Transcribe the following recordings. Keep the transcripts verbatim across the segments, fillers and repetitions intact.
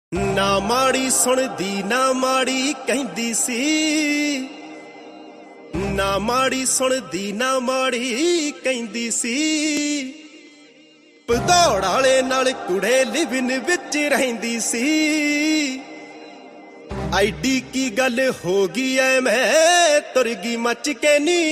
ਨਾ ਮਾੜੀ ਸੁਣਦੀ ਨਾ ਮਾੜੀ ਕਹਿੰਦੀ ਸੀ, ਨਾ ਮਾੜੀ ਸੁਣਦੀ ਨਾ ਮਾੜੀ ਕਹਿੰਦੀ ਸੀ। ਭਦੌੜ ਵਾਲੇ ਨਾਲ ਕੁੜੇ ਲਿਵਨ ਵਿੱਚ ਰਹਿੰਦੀ ਸੀ। ਆਈਡੀ ਕੀ ਗੱਲ ਹੋ ਗਈ ਐ ਮੈਂ ਤੁਰ ਗਈ ਮੱਚ ਕੇ ਨੀ।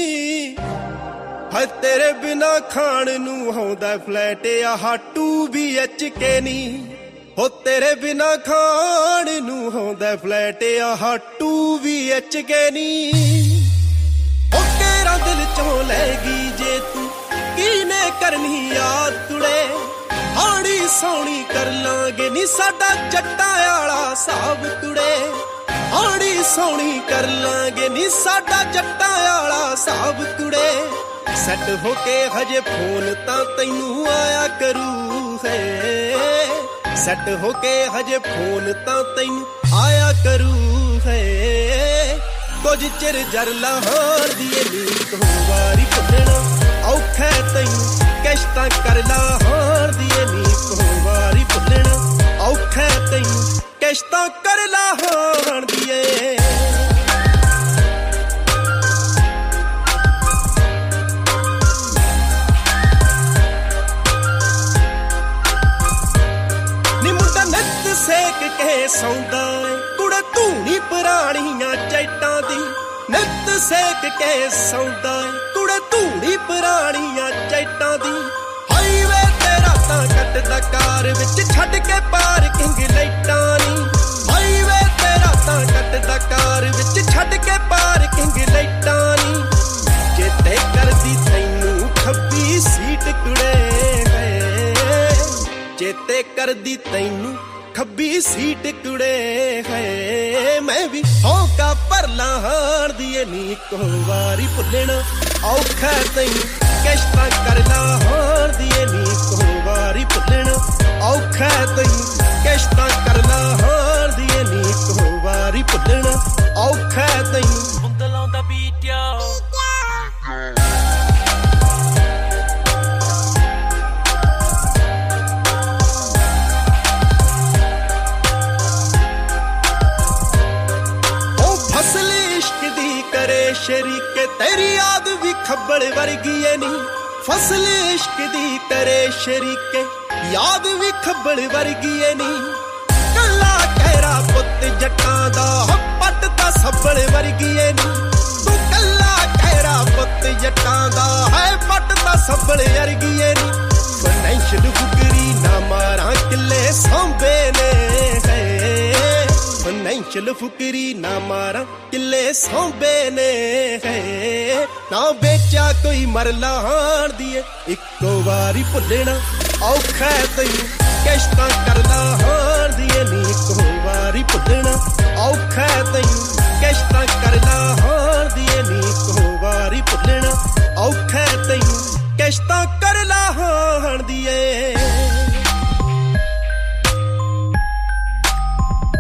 ਹੈ ਤੇਰੇ ਬਿਨਾ ਖਾਣ ਨੂੰ ਆਉਂਦਾ ਫਲੈਟ ਆਹ ਟੂ ਵੀ ਐਚ ਕੇ ਨੀ। ਹੋ ਤੇਰੇ ਬਿਨਾ ਖਾਣ ਨੂੰ ਆਉਂਦਾ ਫਲੈਟ ਆਹ ਟੂ ਵੀ ਐਚ ਕੇ ਨੀ। ਹੋ ਤੇਰਾ ਦਿਲ ਚੋਂ ਲੈ ਗਈ ਜੇ ਤੂੰ ਕੀਨੇ ਕਰਨੀ ਯਾਦ ਕੁੜੇ। ਹਾੜੀ ਸੋਹਣੀ ਕਰ ਲਾਂਗੇ ਨੀ ਸਾਡਾ ਜੱਟਾਂ ਵਾਲਾ ਹਿਸਾਬ ਕੁੜੇ। ਹਾੜੀ ਸੋਹਣੀ ਕਰ ਲਾਂਗੇ ਨੀ ਸਾਡਾ ਜੱਟਾਂ ਵਾਲਾ ਹਿਸਾਬ ਕੁੜੇ। ਸੈੱਟ ਹੋ ਕੇ ਹਜੇ ਫੋਨ ਤਾਂ ਤੈਨੂੰ ਆਇਆ ਕਰੂ ਹੈ। ਸੈੱਟ ਹੋ ਕੇ ਹਜੇ ਫੋਨ ਤਾਂ ਤੈਨੂੰ ਆਇਆ ਕਰੂ ਹੈ। ਕੁਝ ਚਿਰ ਜਰ ਲਾਹੌਰ ਦੀ ਨੀ ਇੱਕ ਵਾਰੀ ਭੁੱਲਣਾ ਔਖਾ ਤੈਨੂੰ। ਕਿਸ਼ਤਾਂ ਕਰ ਲਾਹੌਰ ਦੀ ਨੀ ਇੱਕ ਵਾਰੀ ਭੁੱਲਣਾ ਔਖਾ ਤੈਨੂੰ। ਕਿਸ਼ਤਾਂ ਕਰ ਲਾਹੌਰ ਦੀ ਏ। ਸੇਕ ਕੇ ਸੌਂਦਾ ਏ ਕੁੜੇ ਧੂਣੀ ਪੁਰਾਣੀਆਂ ਚੈਟਾਂ ਦੀ। ਨਿੱਤ ਸੇਕ ਕੇ ਸੌਂਦਾ ਏ ਕੁੜੇ ਧੂਣੀ ਪੁਰਾਣੀਆਂ ਚੈਟਾਂ ਦੀ। ਹਾਈਵੇ ਤੇ ਰਾਤਾਂ ਕੱਟਦਾ ਕਾਰ ਵਿੱਚ ਛੱਡ ਕੇ ਪਾਰਕਿੰਗ ਲਾਈਟਾਂ ਨੀ। ਹਾਈਵੇ ਤੇ ਰਾਤਾਂ ਕੱਟਦਾ ਕਾਰ ਵਿੱਚ ਛੱਡ ਕੇ ਪਾਰਕਿੰਗ ਲਾਈਟਾਂ ਨੀ। ਚੇਤੇ ਕਰਦੀ ਤੈਨੂੰ ਖੱਬੀ ਸੀਟ ਕੁੜੇ ਹੈ। ਚੇਤੇ ਕਰਦੀ ਤੈਨੂੰ ਖੱਬੀ ਸੀਟ ਕੁੜੇ ਹੈ। ਮੈਂ ਵੀ ਹੌਂਕਾ ਭਰ ਲਾਹੌਰ ਦੀ ਨੀ ਇੱਕ ਵਾਰੀ ਭੁੱਲਣਾ ਔਖਾ ਤੈਨੂੰ। ਕਿਸ਼ਤਾਂ ਕਰ ਲਾਹੌਰ ਦੀ ਨੀ ਇੱਕ ਵਾਰੀ ਭੁੱਲਣਾ ਔਖਾ ਤੈਨੂੰ। ਕਿਸ਼ਤਾਂ ਕਰ ਲਾਹੌਰ ਦੀ ਨੀ ਇੱਕ ਵਾਰੀ ਭੁੱਲਣਾ ਔਖਾ ਤੈਨੂੰ। Bundle on the beat, yo. ਸ਼ਰੀਕੇ ਤੇਰੀ ਯਾਦ ਵੀ ਖੱਬਲ ਵਰਗੀ ਏ ਨੀ। ਫਸਲ ਇਸ਼ਕ ਦੀ ਕਰੇ ਸ਼ਰੀਕੇ ਯਾਦ ਵੀ ਖੱਬਲ ਵਰਗੀ ਏ ਨੀ। ਕੱਲਾ ਕਹਿਰਾ ਪੁੱਤ ਜੱਟਾਂ ਦਾ ਪੱਟ ਤਾਂ ਸੱਬਲ ਵਰਗੀ ਏ ਨੀ। ਤੂੰ ਕੱਲਾ ਕਹਿਰਾ ਪੁੱਤ ਜੱਟਾਂ ਦਾ ਹੈ ਪੱਟ ਤਾਂ ਸੱਬਲ ਵਰਗੀ ਏ ਨੀ। ਫਾਈਨੈਂਸ਼ੀਅਲ ਫੁਕਰੀ ਨਾ ਮਾਰਾਂ ਕਿੱਲੇ ਸਾਂਭੇ ਨੇ ਹੈ। ਫਾਈਨੈਂਸ਼ੀਅਲ ਫੁਕਰੀ ਨਾ ਮਾਰਾਂ ਕਿੱਲੇ ਸਾਂਭੇ ਨੇ ਹੈ। ਨਾ ਵੇਚਿਆ ਕੋਈ ਮਰਲਾ ਹਾਣ ਦੀ ਇੱਕੋ ਵਾਰੀ ਭੁੱਲਣਾ ਔਖਾ ਤੈਨੂੰ। ਕਿਸ਼ਤਾਂ ਕਰ ਲਾਹੌਰ ਦੀ ਨੀ ਇੱਕੋ ਵਾਰੀ ਭੁੱਲਣਾ ਔਖਾ ਤੈਨੂੰ। ਕਿਸ਼ਤਾਂ ਕਰ ਲਾਹੌਰ ਦੀ ਨੀ ਇੱਕੋ ਵਾਰੀ ਭੁੱਲਣਾ ਔਖਾ ਤੈਨੂੰ। ਕਿਸ਼ਤਾਂ ਕਰ ਲਾਹੌਰ ਦੀ ਏ।